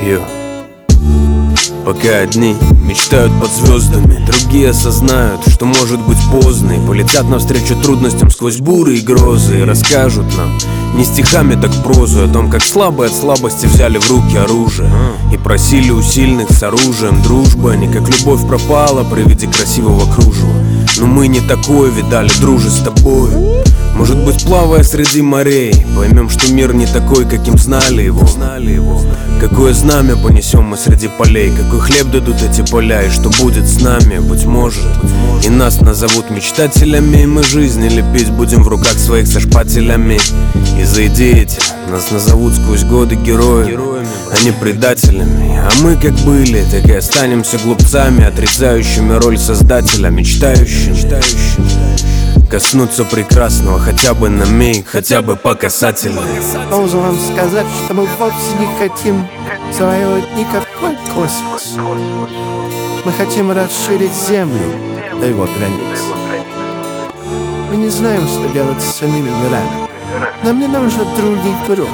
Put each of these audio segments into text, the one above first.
Йо. Пока одни мечтают под звездами, другие осознают, что может быть поздно, и полетят навстречу трудностям сквозь буры и грозы, и расскажут нам не стихами, так прозу о том, как слабые от слабости взяли в руки оружие и просили у сильных с оружием дружбы, а не как любовь пропала при виде красивого кружева. Но мы не такое видали, дружи, с тобой. Может быть, плавая среди морей, поймем, что мир не такой, каким знали его. Какое знамя понесем мы среди полей, какой хлеб дадут эти поля, и что будет с нами, быть может. И нас назовут мечтателями, и мы жизни лепить будем в руках своих со шпателями. И за идеи эти нас назовут сквозь годы героями, а не предателями. А мы как были, так и останемся глупцами, отрицающими роль создателя, мечтающими коснуться прекрасного хотя бы на миг, хотя бы по касательной. Должен вам сказать, что мы вовсе не хотим завоевывать никакой космос. Мы хотим расширить Землю до его границ. Мы не знаем, что делать с иными мирами. Нам не нужно других миров.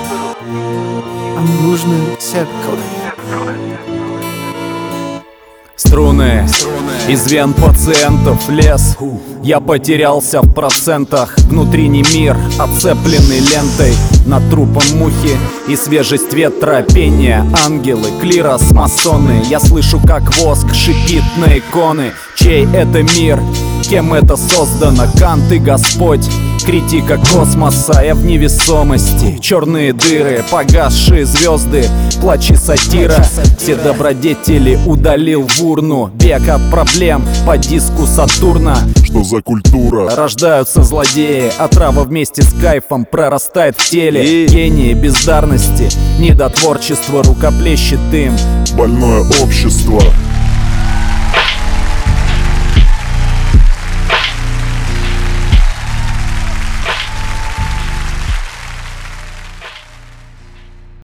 Нам нужно зеркало. Струны из вен пациентов лес. Я потерялся в процентах. Внутренний мир, оцепленный лентой над трупом мухи. И свежесть ветра, пение, ангелы, клирос, масоны. Я слышу, как воск шипит на иконы. Чей это мир? Кем это создано? Кант и Господь. Критика космоса, я в невесомости. Черные дыры, погасшие звезды, плач и сатира. Все добродетели удалил в урну. Бег от проблем по диску Сатурна. Что за культура? Рождаются злодеи, отрава вместе с кайфом прорастает в теле. Гении бездарности, недотворчество рукоплещет им. Больное общество.